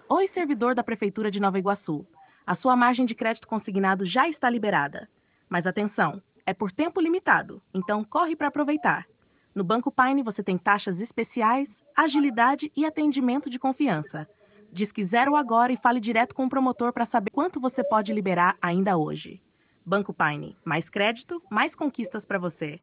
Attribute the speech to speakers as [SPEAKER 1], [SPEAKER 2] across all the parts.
[SPEAKER 1] Oi, servidor da Prefeitura de Nova Iguaçu. A sua margem de crédito consignado já está liberada. Mas atenção, é por tempo limitado, então corre para aproveitar. No Banco Paine você tem taxas especiais, agilidade e atendimento de confiança. Disque zero agora e fale direto com o promotor para saber quanto você pode liberar ainda hoje. Banco Paine, mais crédito, mais conquistas para você.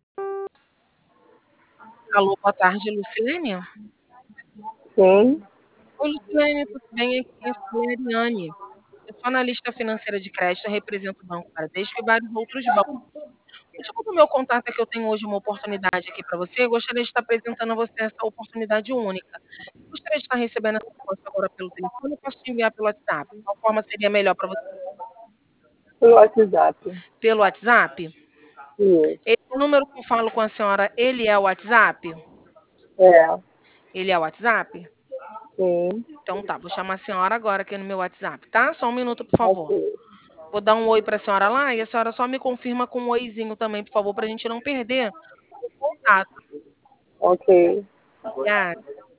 [SPEAKER 2] Alô, boa tarde, Luciene.
[SPEAKER 3] Sim,
[SPEAKER 2] Oi, Luciene, tudo bem? Aqui quem fala é a Ariane. Eu sou analista financeira de crédito, represento o Banco Bradesco e vários outros bancos. O motivo do meu contato é que eu tenho hoje uma oportunidade aqui para você. Eu gostaria de estar apresentando a você essa oportunidade única. Você gostaria de estar recebendo essa proposta agora pelo telefone ou posso te enviar pelo WhatsApp? Qual forma seria melhor para você?
[SPEAKER 3] pelo WhatsApp.
[SPEAKER 2] Pelo WhatsApp?
[SPEAKER 3] Isso.
[SPEAKER 2] Esse número que eu falo com a senhora, ele é o WhatsApp?
[SPEAKER 3] É,
[SPEAKER 2] Ele é o WhatsApp?
[SPEAKER 3] sim,
[SPEAKER 2] Então tá, vou chamar a senhora agora aqui no meu WhatsApp, tá? Só um minuto, por
[SPEAKER 3] ok.
[SPEAKER 2] favor. Vou dar um oi para a senhora lá e a senhora só me confirma com um oizinho também, por favor, para a gente não perder o contato.
[SPEAKER 3] Ok.
[SPEAKER 2] Obrigada.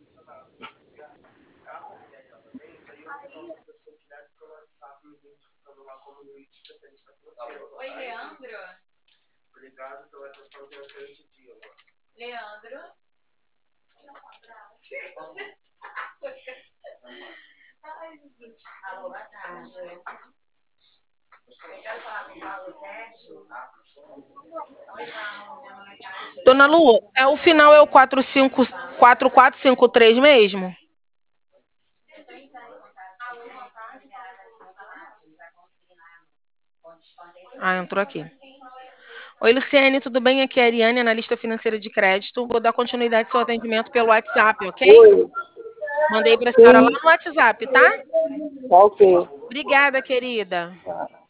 [SPEAKER 4] Oi, Leandro. Leandro. Ai, Jesus. Alô, boa tarde. Eu quero falar com o Paulo Sérgio.
[SPEAKER 2] Dona Lu, o final é o 4453 mesmo? Ah, entrou aqui. Oi, Luciane, tudo bem? Aqui é a Ariane, analista financeira de crédito. Vou dar continuidade ao seu atendimento pelo WhatsApp, ok?
[SPEAKER 3] Oi,
[SPEAKER 2] Mandei para a senhora lá
[SPEAKER 3] sim,
[SPEAKER 2] no WhatsApp, tá?
[SPEAKER 3] ok.
[SPEAKER 2] Obrigada, querida.